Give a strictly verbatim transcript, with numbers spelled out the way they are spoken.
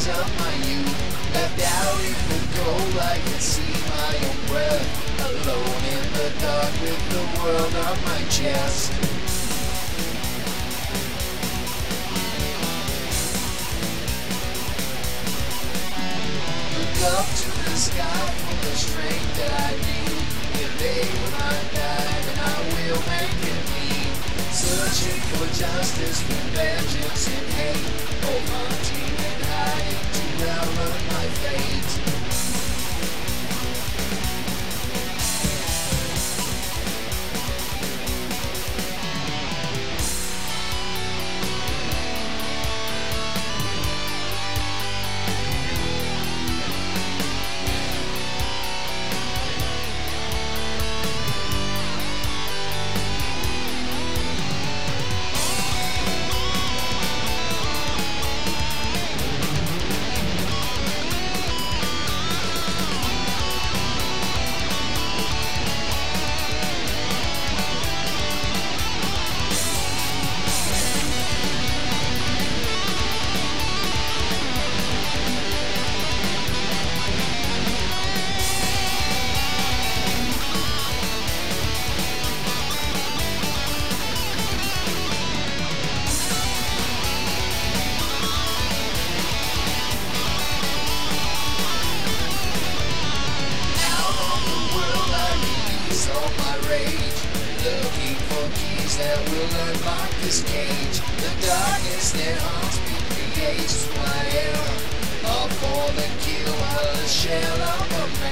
days of my youth, left out in the cold, I can see my own breath, alone in the dark with the world on my chest. Look up to the sky for the strength that I need. If they will not die, then I will make it me. Searching for justice with vengeance and hate, both hunting and hiding to outrun my fate. Looking for keys that will unlock this cage. The darkness that haunts me creates who I am. A fallen kill, a shell of a man.